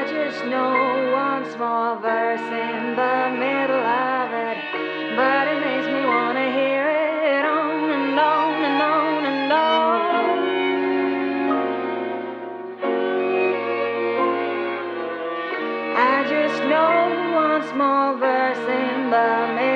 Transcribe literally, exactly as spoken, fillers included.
just know one small verse in the middle of it, but it makes me want to hear it on and on and on and on. I just know one small verse in the middle